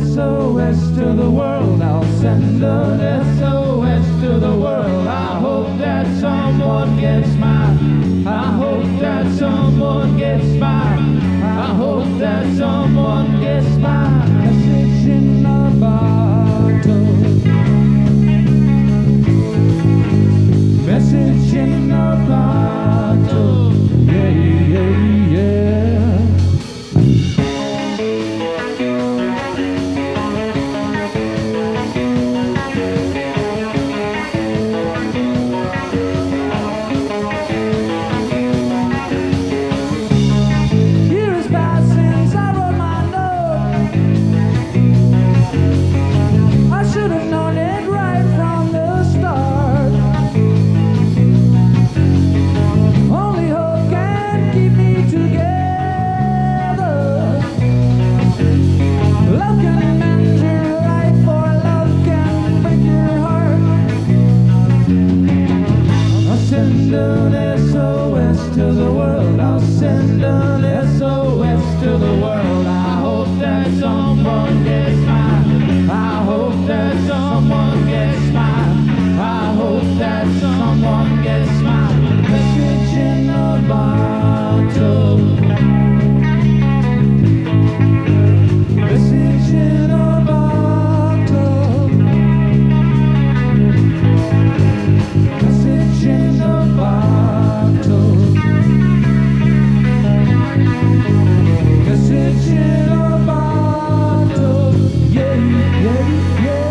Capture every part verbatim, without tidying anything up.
S O S to the world. I'll send an S O S to the world. I hope that someone gets mine. I hope that someone gets mine. I hope that someone gets mine. Message in a bottle. Message in a bottle. Yeah, yeah, yeah. Years passed since I wrote my note. I should have known it right from the start. Only hope can keep me together. Love can mend your life, or love can break your heart. I'll send an S O S to the world. I'll send an S O S to the world. I hope that someone gets mine. I hope that someone gets mine. I hope that someone gets mine. Message in a bottle. Message in a bottle. Message in a bottle. Message in a bottle. Yeah, yeah, yeah.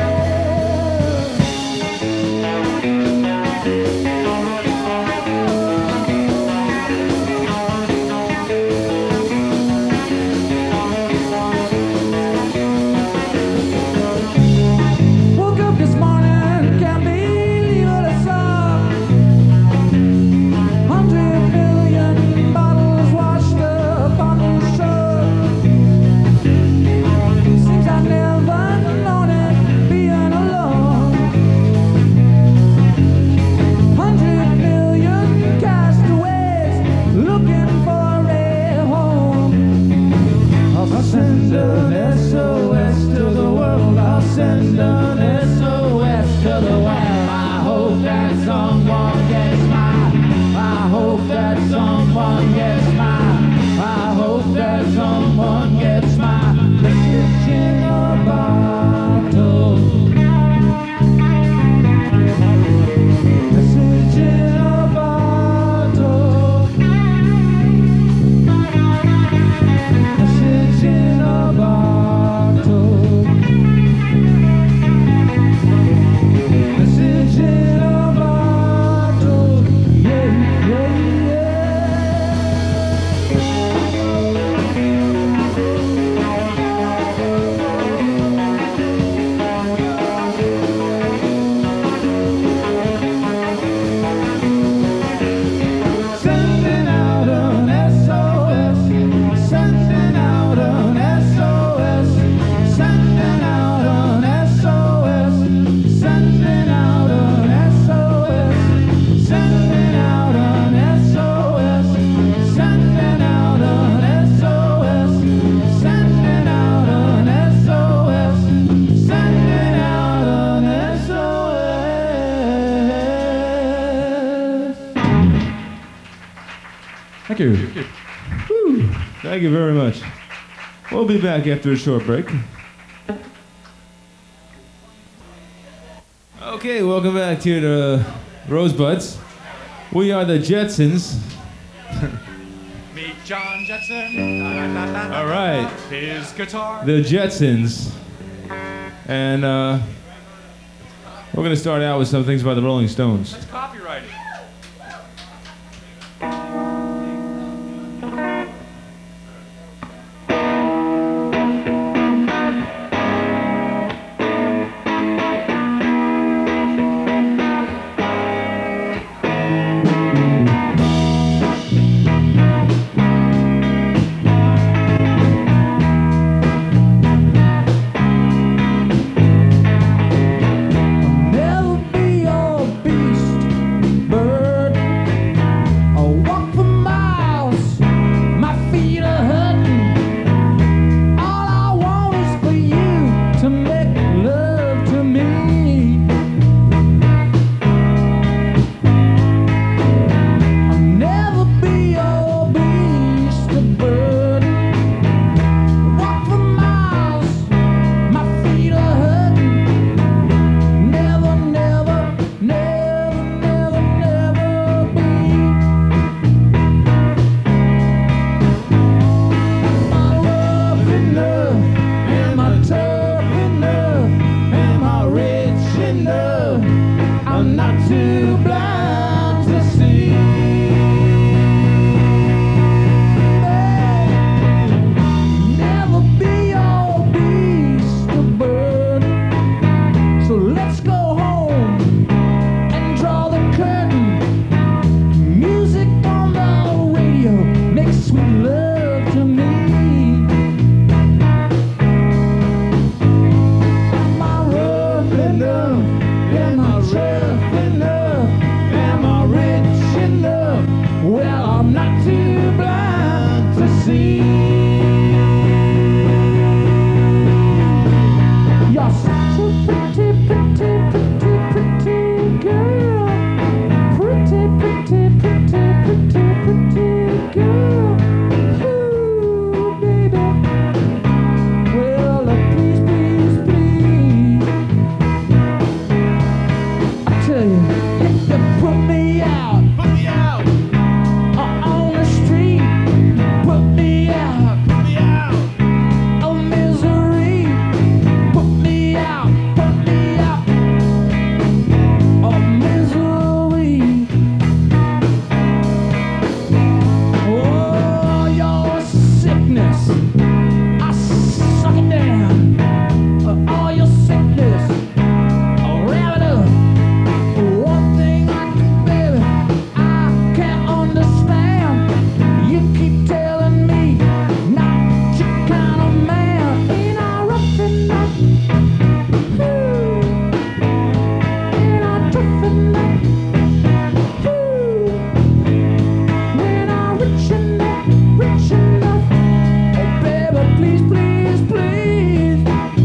Woke up this morning, can't believe what I saw. Hundred million bottles washed up on the shore. Seems I never known it being alone. Hundred million castaways looking for a home. I'll send an S O S to the world. I'll send an S O S to the world. I hope that someone gets mine. I hope that someone gets mine. I hope that someone gets mine. Message in a bottle. Message in a bottle. Message in a bottle. Message in a bottle. Yeah, yeah, yeah. Sending out an S O S. Sending out an S O S. Sending out an S O S. Sending out an S O S. Sending out an S O S. Sending out an S O S. Sending out an S O S. Sending out an S O S. Thank you. Whew. Thank you very much. We'll be back after a short break. Okay, welcome back to the Rosebuds. We are the Jetsons. Meet John Jetson. Da, da, da, da, All right. His guitar. The Jetsons. And uh, we're going to start out with some things by the Rolling Stones. That's copyrighted. Never be your beast. see. You're such a pretty, pretty, pretty, pretty girl. Pretty, pretty, pretty, pretty, pretty girl. Ooh, baby. Well, uh, please, please, please. I tell you, you can put me out. Put me out. Uh, on the street. Put me out. Put me out. Oh, misery. Put me out. Put me out. Oh, misery. Oh, your sickness. I suck it down. Uh, all your sickness. I'll wrap it up. One thing I can, baby, I can't understand. You keep telling me not your kind of man. Ain't I rough enough? Ooh. Ain't I tough enough? Ooh. When I'm rich enough, rich enough. Oh, baby, please, please, please.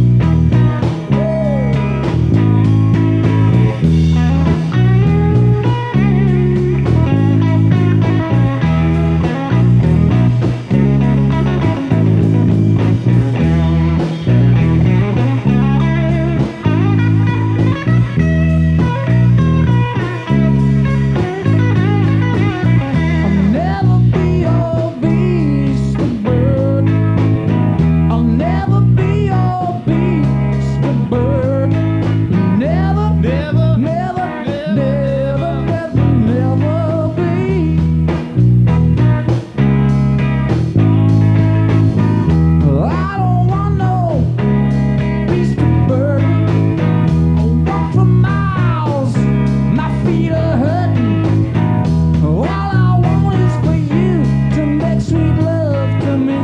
I'll never be your beast of bird. I'll never be your beast of bird. Never, Never, never, never, never, never be. I don't want no beast of burden. I walk for miles, my feet are hurting. All I want is for you to make sweet love to me.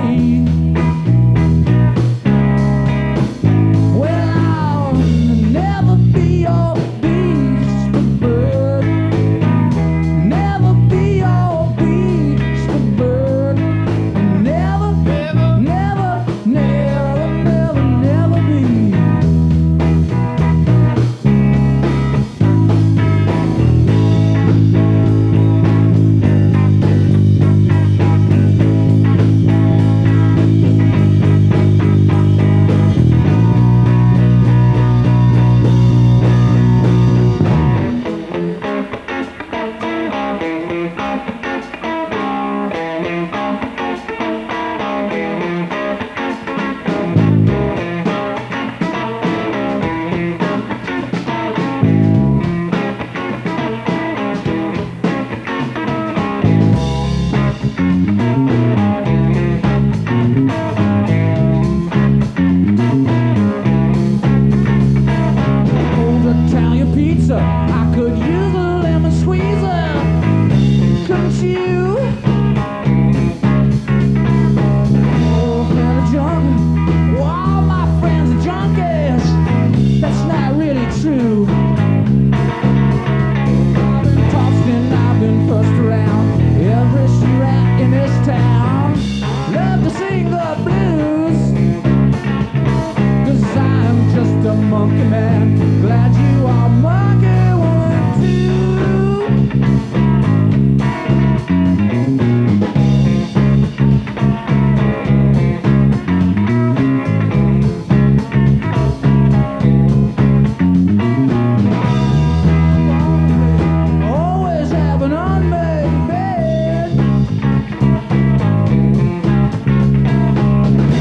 Well, I'll never be your beast of burden. Never be your beast of burden. Never, never. never, never, never, never be. Old Italian pizza, I could use a lemon squeezer. Couldn't you? Oh, man, a junkie. Well, all my friends are junkies. That's not really true. I've been tossed and I've been pushed around every street rat in this town. Love to sing the blues. Cause I'm just a monkey man. Glad you are monkey woman too. Always have an unmade bed.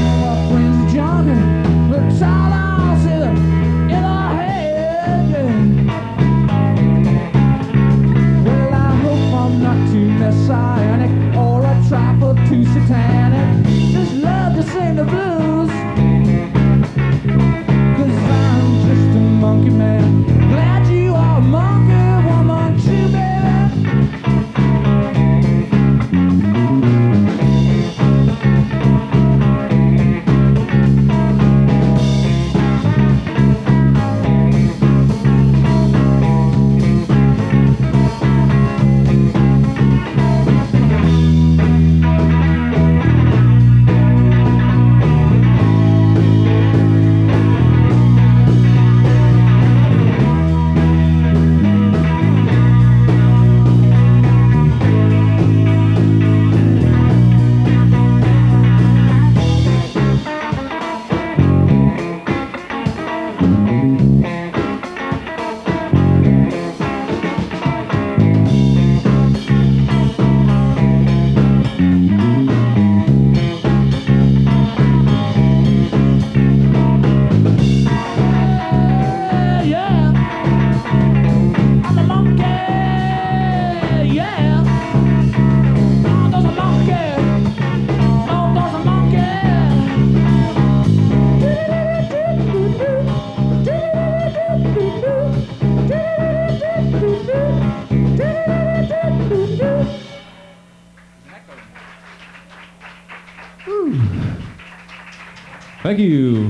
Whew. Thank you.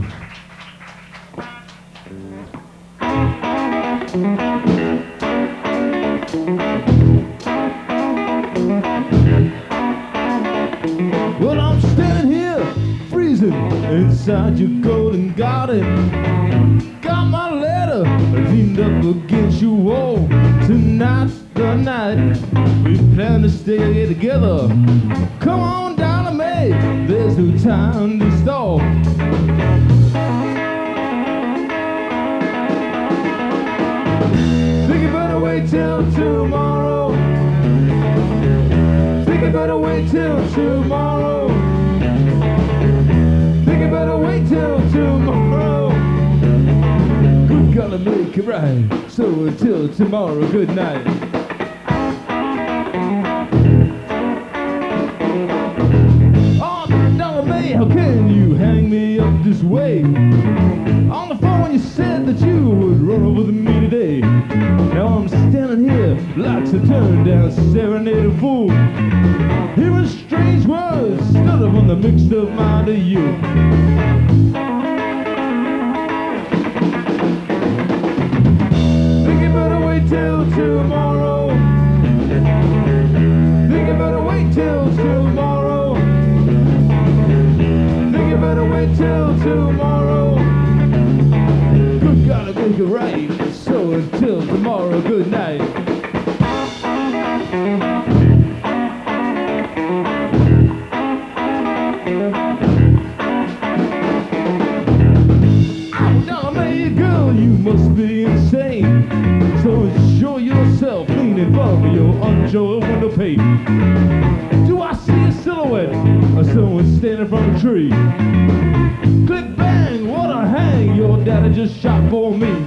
Well, I'm standing here, freezing inside your golden garden. Got my letter leaned up against your wall. Tonight's the night we plan to stay together. Come on down to me, there's no time to stall. Think you better wait till tomorrow. Think you better wait till tomorrow. Think you better wait till tomorrow. We're gonna make it right. So until tomorrow, good night. Oh, darling May, how can you hang me up this way? On the phone you said that you would run over me today. Now I'm standing here like a turned down serenade fool, hearing strange words stood up on the mixed up mind of you. Think you better wait till tomorrow. Think you better wait till tomorrow. Think you better wait till tomorrow. Good, gotta make it right. So until tomorrow, good night. Must be insane. So ensure yourself leaning from your unsure window pane. Do I see a silhouette of someone standing from a tree? Click bang, what a hang, your daddy just shot for me.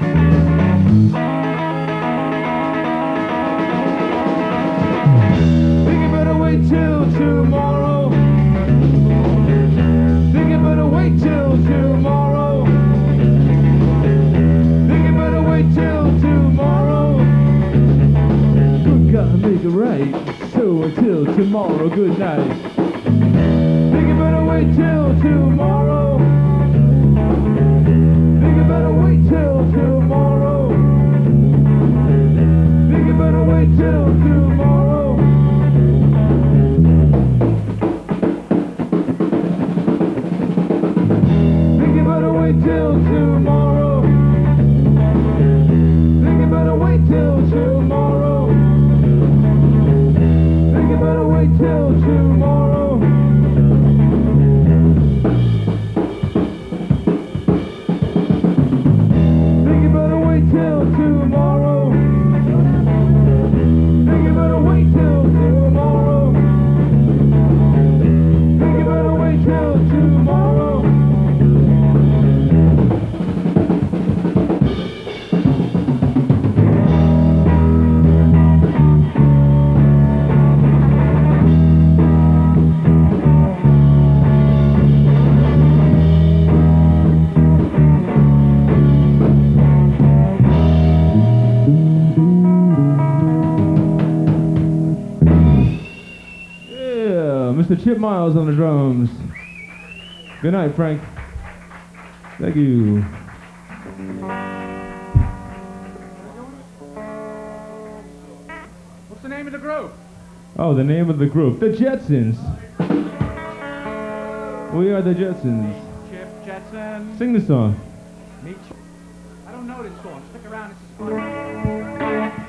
Think you better wait till tomorrow. Think you better wait till tomorrow. Till tomorrow, good, gotta make it right. So until tomorrow, good night. Think you better wait till tomorrow. Think you better wait till tomorrow. Think you better wait till tomorrow. Think you better wait till tomorrow. Till tomorrow. Think you better wait till tomorrow. Think you better wait till tomorrow. Think you better wait till tomorrow. Think you better wait till tomorrow. Mister Chip Miles on the drums. Good night, Frank. Thank you. What's the name of the group? Oh, the name of the group. The Jetsons. We are the Jetsons. Chip Jetson. Sing the song. Meet you. I don't know this song. Stick around. This is fun.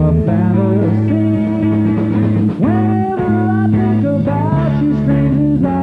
Whenever I think about you, strangers, I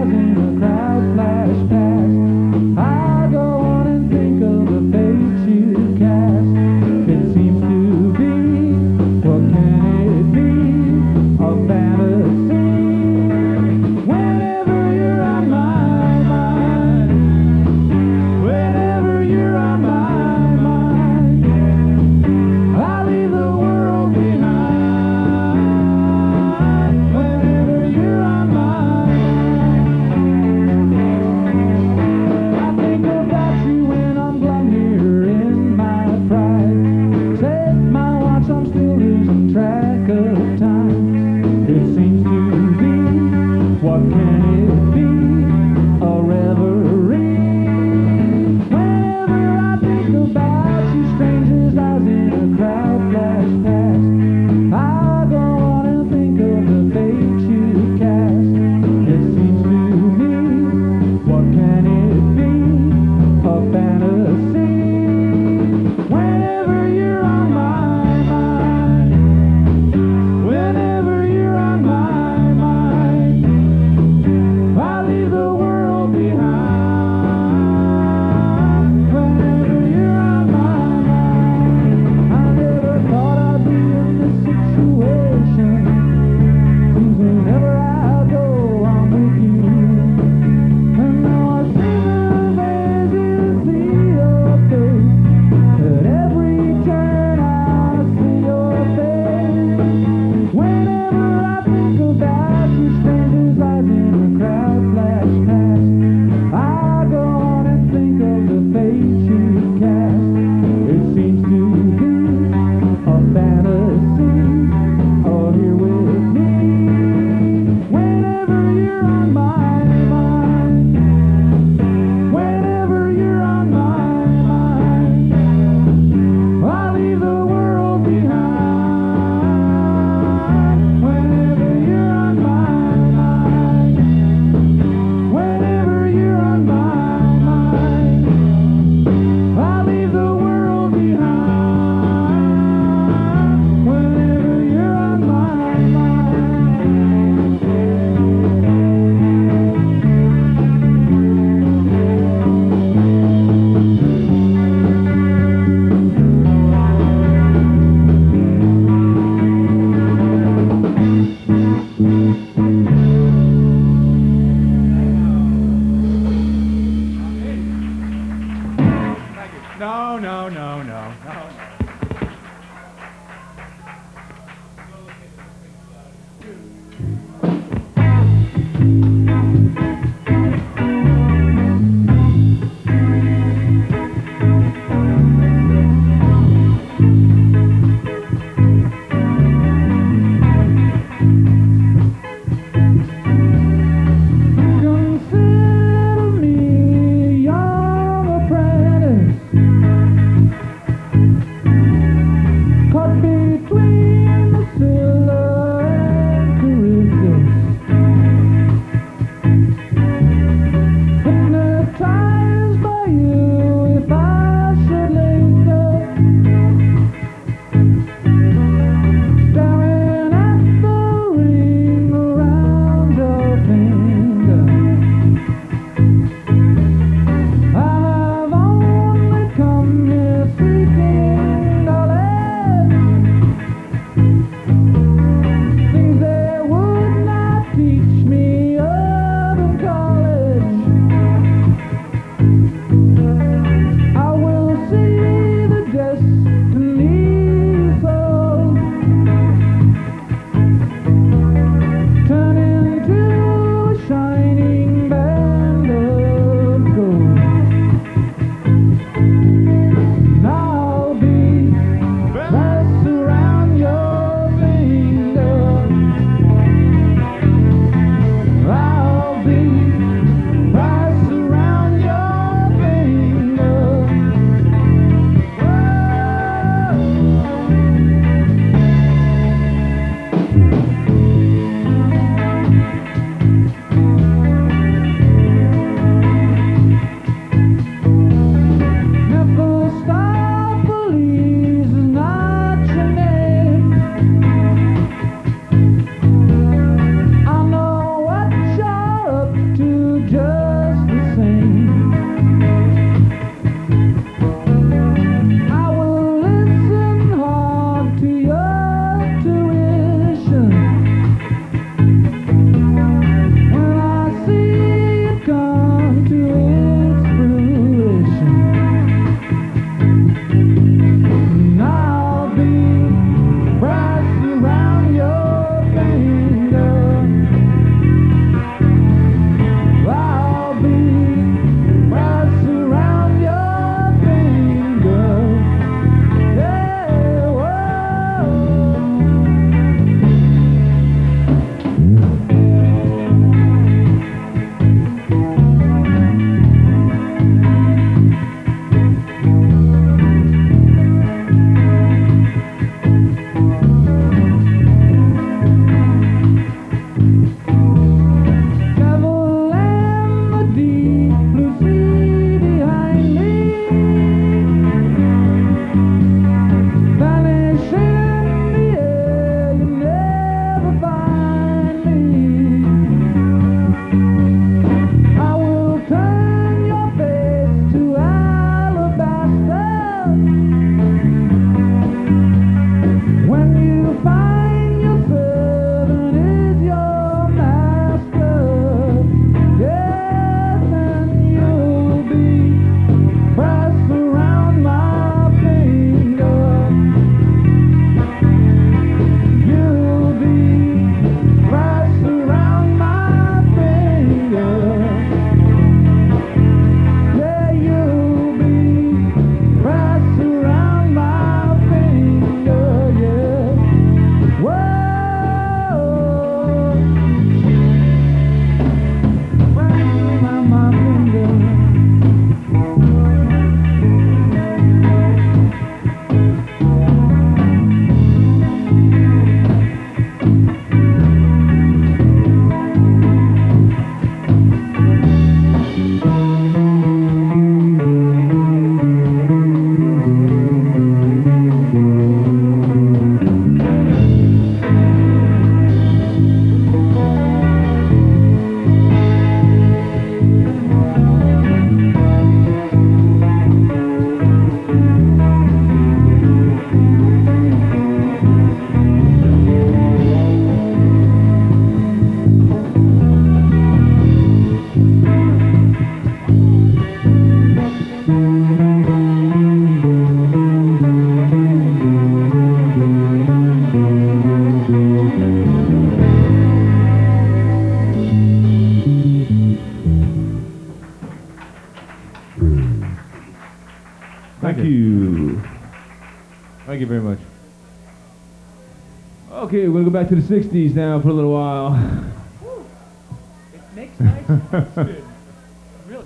Okay, we're gonna go back to the sixties now for a little while. It makes nice good. Really.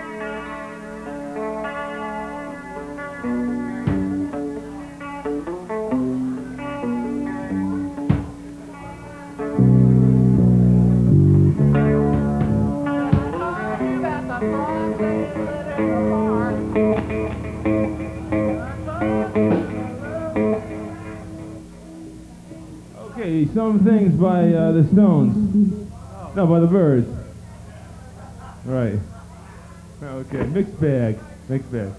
Okay, some things by uh, the Stones. No, by the Birds. Right. Okay, mixed bag. Mixed bag.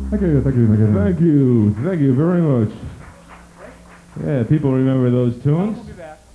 Thank you, thank you, thank you. Thank you. Thank you very much. Yeah, people remember those tunes. We'll be back.